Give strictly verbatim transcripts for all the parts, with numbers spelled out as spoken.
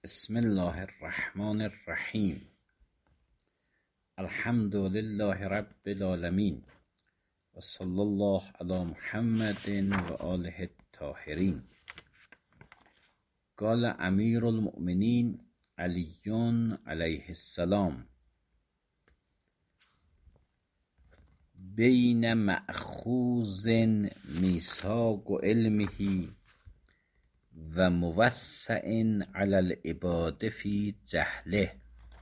بسم الله الرحمن الرحیم. الحمد لله رب العالمین و صلی الله علی محمد و آله الطاهرین. قال امیر المؤمنین علی علیه السلام: بین مأخوذ میثاق علمه و موسع علی العباد فی جهله.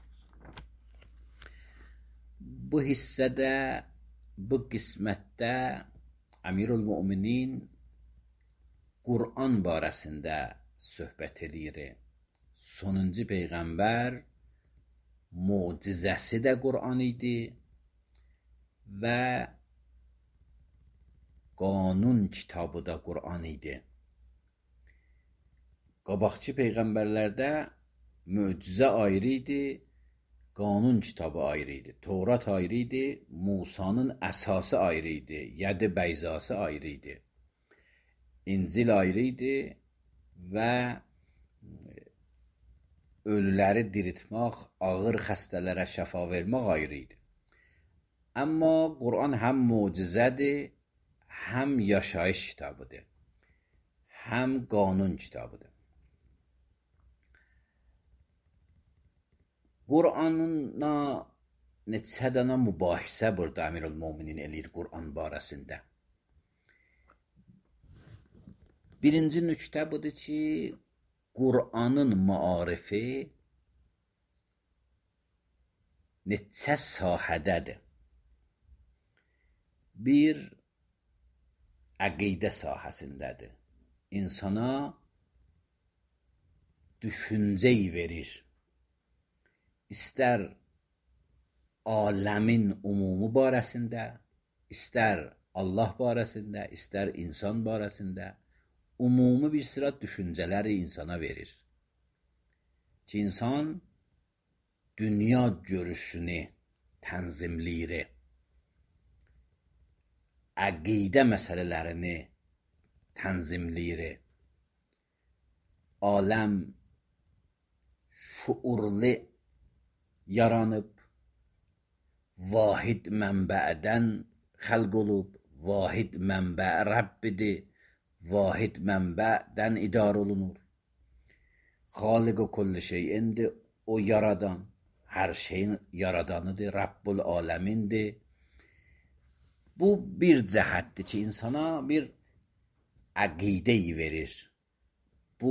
Bu hissədə, bu qismətdə Əmirül-Möminin Qur'an barəsində söhbət edir. Sonuncu Peyğəmbər mucizəsi də Qur'an idi və qanun kitabı da Qur'an idi. Qabaqçı Peyğəmbərlərdə möcüzə ayrı idi, qanun kitabı ayrı idi. Tövrat ayrı idi, Musanın əsası ayrı idi, Yəd-i Bəyzası ayrı idi. İncil ayrı idi və ölüləri diriltmək, ağır xəstələrə şəfa vermək ayrı idi. Amma Qur'an həm möcüzədir, həm yaşayış kitabıdır, həm qanun kitabıdır. Qur'anına neçə dənə mübahisə burada Əmirül-Möminin eləyir Qur'an barəsində. Birinci nöqtə budur ki, Qur'anın maarifi neçə sahədədir. Bir, əqidə sahəsindədir. İnsana düşüncəyi verir. İstər aləmin umumu barəsində, istər Allah barəsində, istər insan barəsində umumi bir sıra düşüncələri insana verir. Ki, insan dünya görüşünü tənzimləyir, əqidə məsələlərini tənzimləyir. Aləm şuurlu yaranıb, vahid mənbədən xəlq olub, vahid mənbə Rəbbidir, vahid mənbədən idarə olunur. Xaliq-i kulli şeyindir, o yaradan, hər şeyin yaradanıdır, Rəbbül aləmindir. Bu bir cəhətdir ki, insana bir əqidə verir. Bu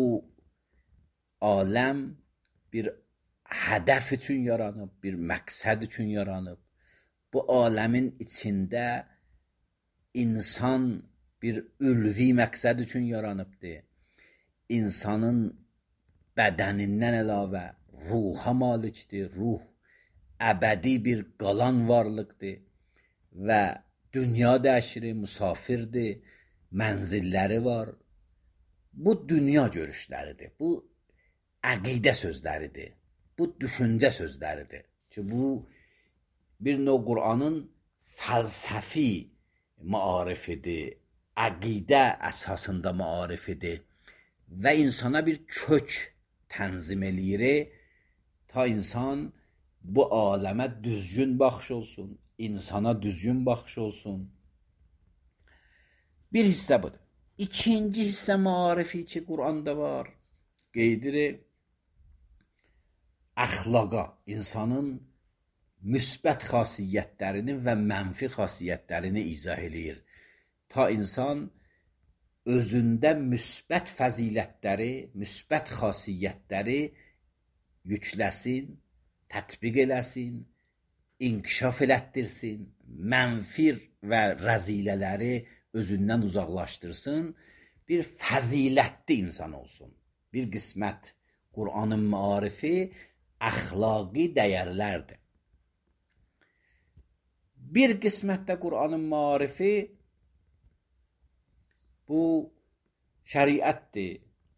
aləm bir hədəf üçün yaranıb, bir məqsəd üçün yaranıb. Bu aləmin içində insan bir ülvi məqsəd üçün yaranıbdır. İnsanın bədənindən əlavə ruha malikdir. Ruh əbədi bir qalan varlıqdır və dünya dəşiri, müsafirdir, mənzilləri var. Bu dünya görüşləridir, bu əqidə sözləridir. Bu düşüncə sözləridir ki, bu bir növ Qur'anın fəlsəfi maarifidir, əqidə əsasında maarifidir və insana bir kök tənzim eləyir ta insan bu aləmə düzgün baxış olsun, insana düzgün baxış olsun. Bir hissə budur. İkinci hissə maarifi ki, Qur'anda var, qeydirir əxlaqa, insanın müsbət xasiyyətlərini və mənfi xasiyyətlərini izah eləyir. Ta insan özündə müsbət fəzilətləri, müsbət xasiyyətləri yükləsin, tətbiq eləsin, inkişaf elətdirsin, mənfi və rəzilələri özündən uzaqlaşdırsın, bir fəzilətli insan olsun. Bir qismət Qur'anın maarifi əxlaqi dəyərlərdir. Bir qismətdə Qur'anın maarifi bu şəriətdir,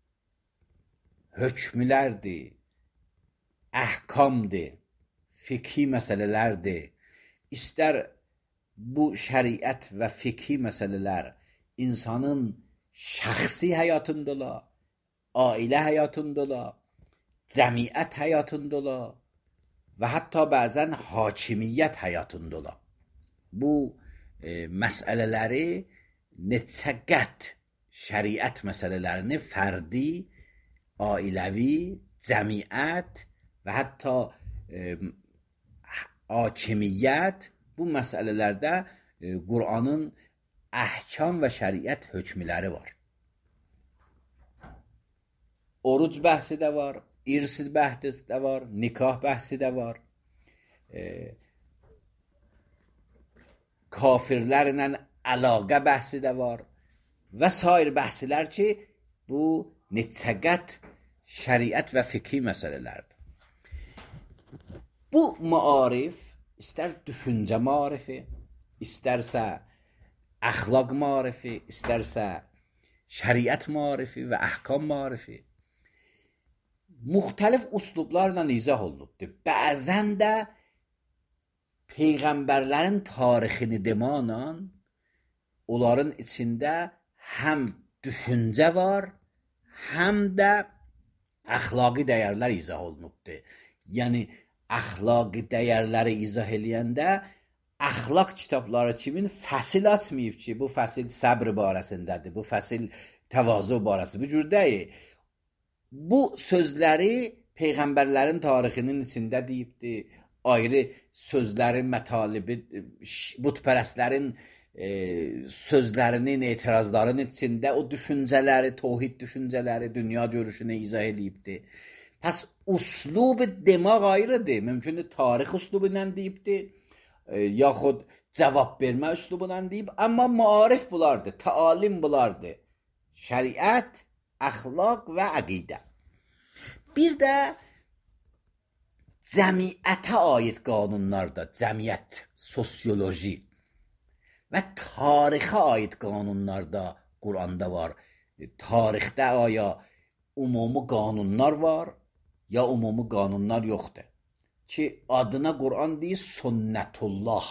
hökmlərdir, əhkamdır, fikhi məsələlərdir. İstər bu şəriət və fikhi məsələlər insanın şəxsi həyatında ola, ailə həyatında ola, cəmiyyət həyatında ola və hətta bəzən hakimiyyət həyatında ola. Bu e, məsələləri neçə qət şəriət məsələlərini fərdi, ailəvi, cəmiyyət və hətta e, hakimiyyət bu məsələlərdə e, Qur'anın əhkam və şəriət hökmləri var. Oruc bəhsi də var, irs bəhsi də var, nikah bəhsi də var. E, kafirlərlə əlaqə bəhsi də var və sair bəhslər ki, bu neçə qət şəriət və fiqhi məsələlərdir. Bu maarif, istər düşüncə maarifi, istərsə əxlaq maarifi, istərsə şəriət maarifi və əhkam maarifi, müxtəlif üslublarla izah olunubdur. Bəzən də peyğəmbərlərin tarixini demanla onların içində həm düşüncə var, həm də əxlaqi dəyərlər izah olunubdur. Yəni, əxlaqi dəyərləri izah eləyəndə əxlaq kitabları kimin fəsil açmayıb ki, bu fəsil səbr barəsindədir, bu fəsil təvazu barəsindədir. Bu cür deyil. Bu sözləri peyğəmbərlərin tarixinin içində deyibdir. Ayrı sözlərin mətalibi, bütpərəstlərin e, sözlərinin, etirazların içində o düşüncələri, tohid düşüncələri, dünya görüşünü izah edibdir. Pəs üslub demək ayrıdır. Mümkündür tarix üslubu ilə deyibdir, e, yaxud cavab vermə üslubu ilə deyib. Amma maarif bulardır, təalim bulardır. Şəriət, əxlaq və əqidə. Bir də cəmiyyətə aid qanunlarda, cəmiyyət, sosioloji və tarixə aid qanunlarda Quranda var. Tarixdə aya ümumi qanunlar var, ya ümumi qanunlar yoxdur. Ki adına Quran deyir sünnətullah.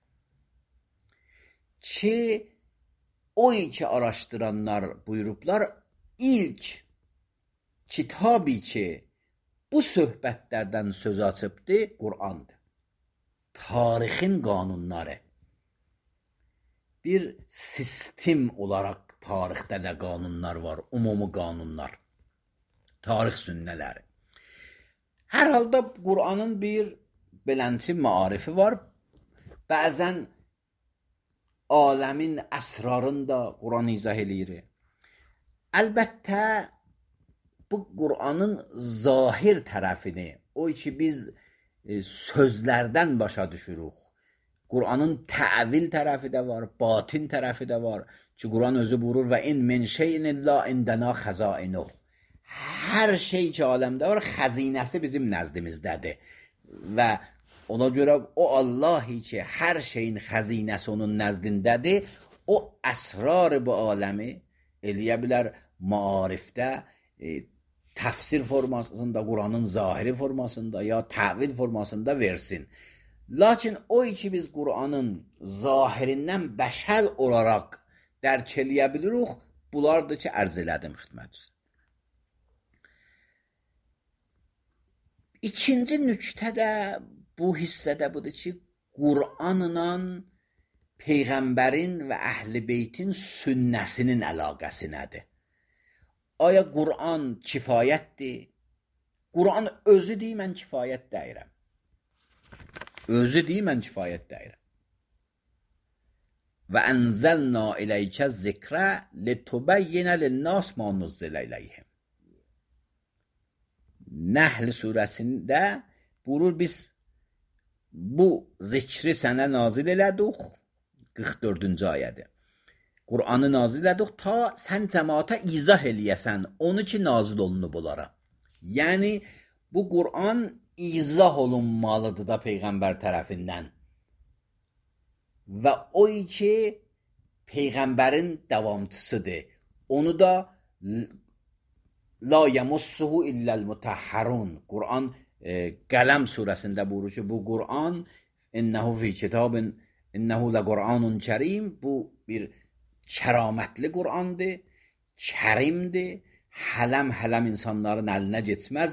Ki o iki araşdıranlar buyurublar, ilk kitabı ki bu söhbətlərdən söz açıbdır, Qur'andır. Tarixin qanunları. Bir sistem olaraq tarixdə də qanunlar var, ümumi qanunlar. Tarix sünnələri. Hər halda Qur'anın bir belənçi maarifi var. Bəzən aləmin əsrarını da Qur'an izah eləyir. Əlbəttə, bu Qur'anın zahir tərəfini, o ki biz e, sözlərdən başa düşürük. Qur'anın təvil tərəfi də var, batin tərəfi də var. Ki Qur'an özü buyurur və in min şeyin illa indəna xəzainuh. Hər şey ki aləmdə var, xəzinəsi bizim nəzdimizdədir. Və ona görə o Allahi ki hər şeyin xəzinəsi onun nəzdindədir, o əsrar bu aləmi eləyə bilər maarifdə, e, təfsir formasında, Qur'anın zahiri formasında ya təvil formasında versin. Lakin o ki biz Qur'anın zahirindən bəşər olaraq dərk eləyə bilirik, bunlardır ki ərz elədim xidmət üzrə. İkinci nüktə də bu hissədə budur ki, Qur'anla Peyğəmbərin və Əhl-i Beytin sünnəsinin əlaqəsi nədir? Aya Qur'an kifayətdir? Qur'an özü deyir, mən kifayət deyirəm. Özü deyir, mən kifayət deyirəm. Və ənzəlna iləykə zikrə litubəyyinə linnās ma nuzzilə iləyhim. Nəhl surəsində buyurur, biz bu zikri sənə nazil elədik, qırx dördüncü ayədir. Qur'anı nazil elədik ta sən cəmaata izah eləyəsən, onu ki nazil olunub onlara. Yəni, bu Qur'an izah olunmalıdır da Peyğəmbər tərəfindən. Və o ki Peyğəmbərin davamçısıdır. Onu da la yemussuhu illəl mutahharun. Qur'an e, Qələm surəsində buyurur ki, bu Qur'an innəhu fi kitabin innəhu la Qur'anun kərim. Bu bir kəramətli Qur'andır, kərimdir, hələm-hələm insanların əlinə geçməz,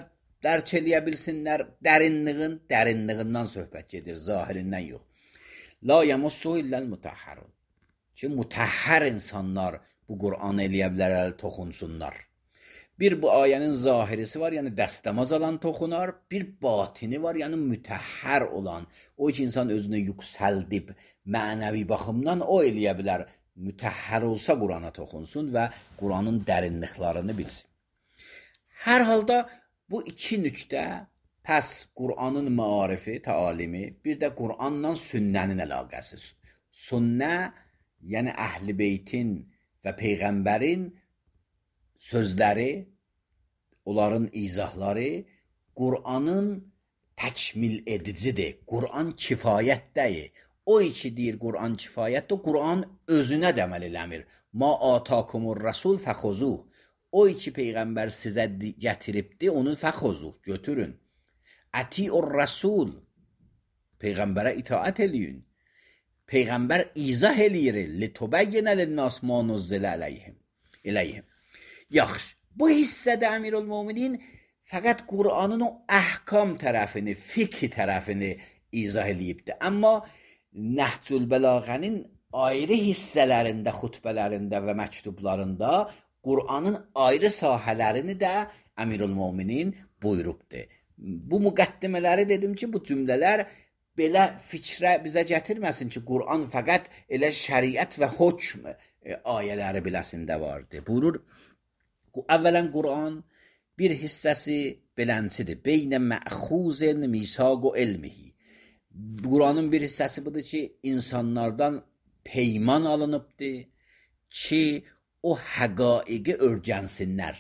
dərk eləyə bilsinlər. Dərinliğin, dərinliğindən söhbət gedir, zahirindən yox. La yamassuhu illal mutahharun. Ki mutahhar insanlar bu Qur'anı eləyə bilərlər, toxunsunlar. Bir bu ayənin zahirisi var, yəni dəstəmaz alan toxunar. Bir batini var, yəni mütəhhər olan. O ki insan özünü yüksəldib, mənəvi baxımdan o eləyə bilər. Mütəhhər olsa Qur'ana toxunsun və Qur'anın dərinliklərini bilsin. Hər halda bu iki nüqtə, pəs Qur'anın maarifi, təalimi, bir də Qur'anla sünnənin əlaqəsi. Sünnə, yəni Əhl-i Beytin və Peyğəmbərin sözləri, onların izahları Qur'anın təkmil edicidir. Qur'an kifayətdəyir. O iki deyir Qur'an kifayətdir, Qur'an özünə də əməl eləmir. Ma atakumur rasul fəxuzuh. O iki Peyğəmbər sizə gətiribdi, onu fəxuzuh, götürün. Ətiur rasul. Peyğəmbərə itaət eləyin. Peyğəmbər izah eləyir. Litubəyyinə linnas ma nuzzilə əleyhim. eləyhim. Yaxşı, bu hissədə Əmirülmöminin fəqət Qur'anın o əhkam tərəfini, fiqh tərəfini izah eləyibdir. Amma Nəhcül Bəlağənin ayrı hissələrində, xutbələrində və məktublarında Qur'anın ayrı sahələrini də Əmirülmöminin buyurubdur. Bu müqəddimələri dedim ki, bu cümlələr belə fikrə bizə gətirməsin ki, Qur'an fəqət elə şəriət və hökm ayələri biləsində vardır. Buyurur, əvvələn Qur'an bir hissəsi beləncidir. Beynə məxuzin misaq o elmihi. Qur'anın bir hissəsi budur ki, insanlardan peyman alınıbdır ki, o həqaiqi örgənsinlər.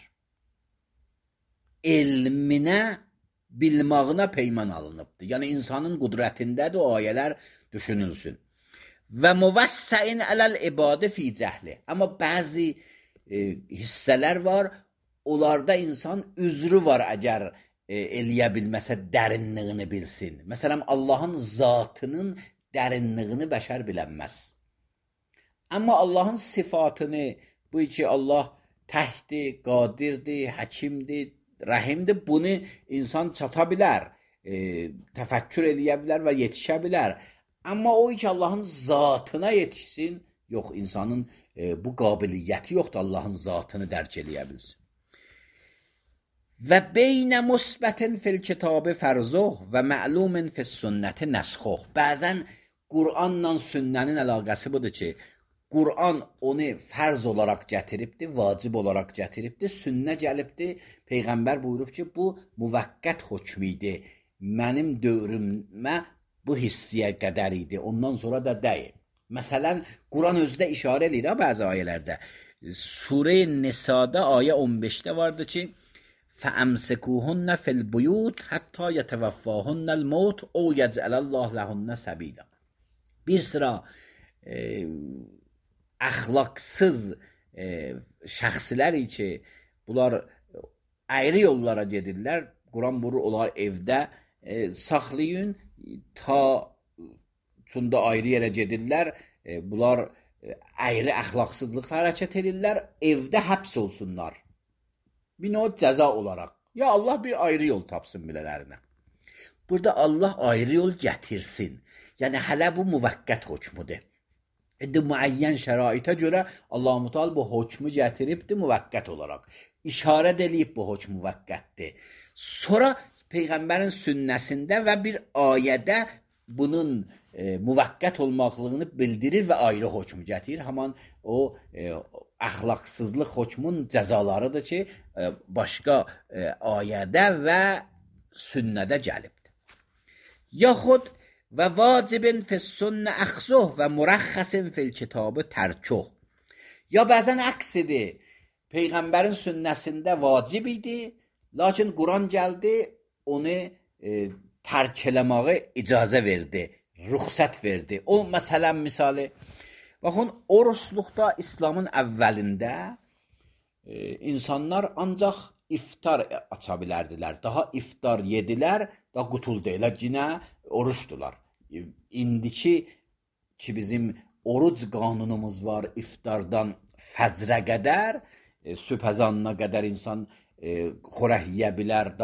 Elminə, bilmağına peyman alınıbdır. Yəni, insanın qudrətindədir o ayələr düşünülsün. Və müvəssəin ələl ibadə fi cəhli. Amma bəzi e, hissələr var, onlarda insan üzrü var əgər e, eləyə bilməsə dərinliyini bilsin. Məsələn, Allahın zatının dərinliyini bəşər bilənməz. Amma Allahın sifatını, bu ki Allah təhdir, qadirdir, həkimdir, rəhimdir, bunu insan çata bilər, e, təfəkkür eləyə bilər və yetişə bilər. Amma o ki Allahın zatına yetişsin, yox, insanın e, bu qabiliyyəti yoxdur, Allahın zatını dərk eləyə bilsin. Və beynə musbətin fil kitabı fərzuh və məlumin fil sünnəti nəsxuh. Bəzən Qur'anla sünnənin əlaqəsi budur ki, Qur'an onu fərz olaraq gətiribdir, vacib olaraq gətiribdir, sünnə gəlibdir. Peyğəmbər buyurub ki, bu müvəqqət hökmidir. Mənim dövrümə bu hissiyə qədər idi, ondan sonra da deyil. Məsələn, Qur'an özdə işarə edir ha, bəzi ayələrdə. Surə-i Nisa'da ayə on beşdə vardı ki, فَأَمْسِكُوهُنَّ فِي الْبُيُوتِ حَتَّى يَتَوَفَّاهُنَّ الْمَوْتُ اَوْ يَجْعَلَ اللّٰهُ لَهُنَّ سَب۪يلًا. Bir sıra e, əxlaqsız e, şəxslər ki, bunlar ayrı yollara gedirlər. Quran buyurur, onlar evdə e, saxlayın, ta çunda ayrı yerə gedirlər. E, bunlar e, ayrı əxlaqsızlıqla hərəkət edirlər, evdə həbs olsunlar. Bir növ cəza olaraq. Ya Allah bir ayrı yol tapsın bilələrinə. Burada Allah ayrı yol gətirsin. Yəni hələ bu müvəqqət hökmüdür. İndi müəyyən şəraitə görə Allah-u Teala bu hökmü gətiribdir müvəqqət olaraq. İşarə edilib bu hökm müvəqqətdir. Sonra Peyğəmbərin sünnəsində və bir ayədə bunun e, müvəqqət olmaqlığını bildirir və ayrı hökm gətirir. Haman o e, əxlaqsızlıq hökmün cəzalarıdır ki, e, başqa e, ayədə və sünnədə gəlibdir. Yaxud və vacibin fis sünnə əxzuh və mürəxxəsin fil kitabı tərkuh. Ya bəzən əksidir. Peyğəmbərin sünnəsində vacib idi, lakin Quran gəldi, onu e, tərk eləməyə icazə verdi, rüxsət verdi. O məsələn misali, baxın, oruçluqda İslamın əvvəlində e, insanlar ancaq iftar aça bilərdilər. Daha iftar yedilər, da qutul deyilər, yine oruçdular. E, indiki ki bizim oruc qanunumuz var, iftardan fəcrə qədər, e, sübh əzanına qədər insan e, xorək yeyə bilər, da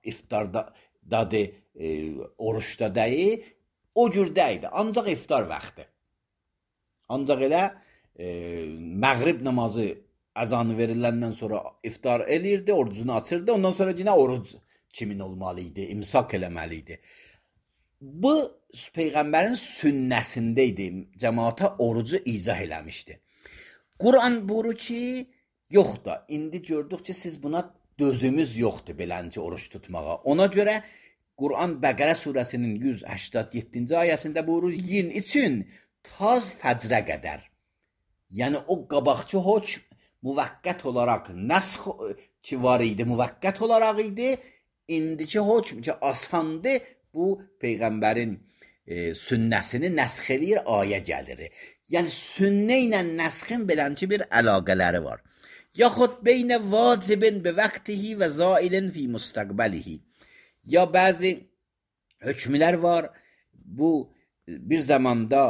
iftarda dadı, e, oruçda deyil, o cür deyildi. Ancaq iftar vaxtı. Ancaq elə e, məğrib namazı əzanı veriləndən sonra iftar eləyirdi, orucunu açırdı. Ondan sonra yine oruc kimin olmalıydı, imsak eləməliydi. Bu Peyğəmbərin sünnəsindeydi. Cəmaata orucu izah eləmişdi. Quran buyurur ki, yox da, indi gördük ki, siz buna dözümüz yoxdur belənci oruç tutmağa. Ona görə Quran Bəqərə surəsinin yüz səksən yeddinci ayəsində buyurur, yiyin için taz fəcrə qədər. Yəni o qabaqçı hökm müvəqqət olaraq nəsx ki var idi, müvəqqət olaraq idi. İndiki hökm ki asandı, bu Peyğəmbərin e, sünnəsini nəsx eləyir, ayə gəlir. Yəni sünnə ilə nəsxin belənci bir əlaqələri var. Yaxud beynə vacibin bi vaxtihi və zailin fi müstəqbəlihi. Ya bəzi hökmlər var, bu bir zamanda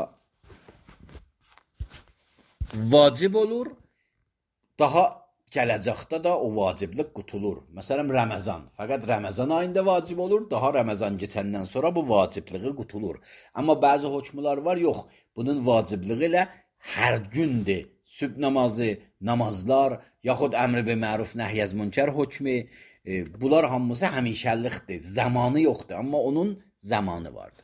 vacib olur, daha gələcəkdə də o vaciblik qutulur. Məsələn, Ramazan. Fəqət Ramazan ayında vacib olur, daha Ramazan keçəndən sonra bu vacibliği qutulur. Amma bəzi hökmlər var, yox, bunun vacibliği ilə hər gündür. Sübh namazı, namazlar, yaxud əmr bi məruf nəhyəz münkər hökmü, e, bunlar hamısı həmişəlikdir, zamanı yoxdur, amma onun zamanı vardır.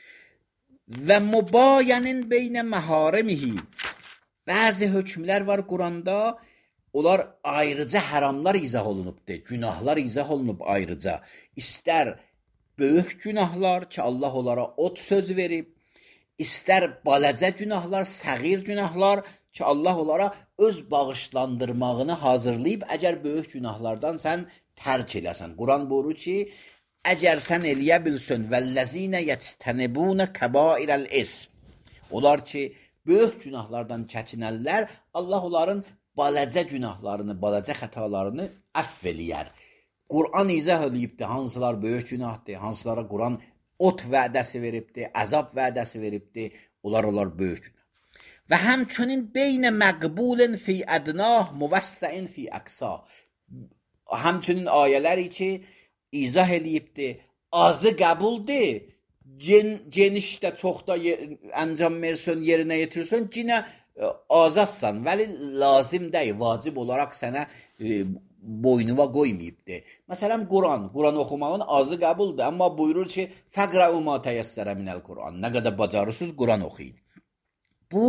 Və mübayənin beynə məharimihi. Bəzi hökmlər var Quranda, onlar ayrıca haramlar izah olunubdur, günahlar izah olunub ayrıca. İstər böyük günahlar ki, Allah onlara od söz verib, istər balacə günahlar, səğir günahlar ki, Allah onlara öz bağışlandırmağını hazırlayıb, əgər böyük günahlardan sən tərk eləsən. Quran buyurur ki, əgər sən eləyə bilsən, vəlləzinə yətənibunə kəbairəl ism. Onlar ki, böyük günahlardan çəkinərlər, Allah onların balacə günahlarını, balacə xətalarını əfv eləyər. Quran izah eləyibdir, hansılar böyük günahdır, hansılara Quran ot vədəsi veribdir, əzab vədəsi veribdir, onlar onlar böyük günah. Və həmçinin beynə məqbulin fi ədnah, müvəssəin fi əqsa. Həmçinin ayələri ki, izah eləyibdir, azı qəbuldir, gen, genişdə, çoxda əncam versən, yerinə yetirsən, yenə azadsan, vəli lazım deyil, vacib olaraq sənə e, boynuva qoymayıbdır. Məsələn, Quran, Quran oxumağın azı qəbuldur, amma buyurur ki, fəqrəu ma təyəssərə minəl Quran. Nə qədər bacarırsınız, Quran oxuyun. Bu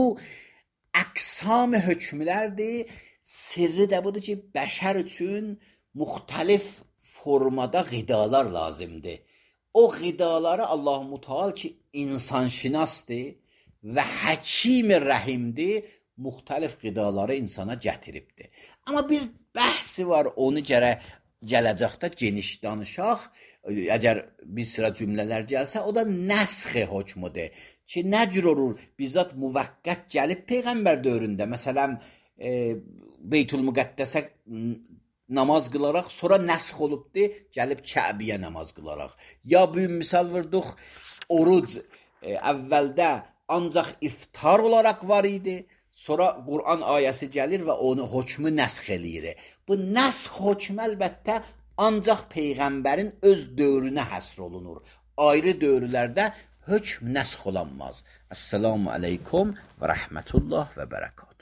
əqsam hökmlərdir. Sirri də budur ki, bəşər üçün müxtəlif formada qidalar lazımdır. O qidaları Allah-u Müteal ki, insanşinasdır və həkim-i rəhimdir, müxtəlif qidaları insana gətiribdir. Amma bir bəhsi var, onu gərək gələcəkdə geniş danışaq. Əgər bir sıra cümlələr gəlsə, o da nəsx-i hökmüdür. Ki, nə cür olur? Bizzat müvəqqət gəlib Peyğəmbər dövründə. Məsələn, e, Beytül-Müqəddəsə namaz qılaraq, sonra nəsx olubdur, gəlib Kəbiyə namaz qılaraq. Ya bir misal vurduq, oruc e, əvvəldə ancaq iftar olaraq var idi, sonra Quran ayəsi gəlir və onu hökmü nəsx eləyir. Bu nəsx hökmü əlbəttə ancaq Peyğəmbərin öz dövrünə həsr olunur. Ayrı dövrlərdə hökm nəsx olanmaz. Əssalamu aleykum və rəhmətullah və bərəkət.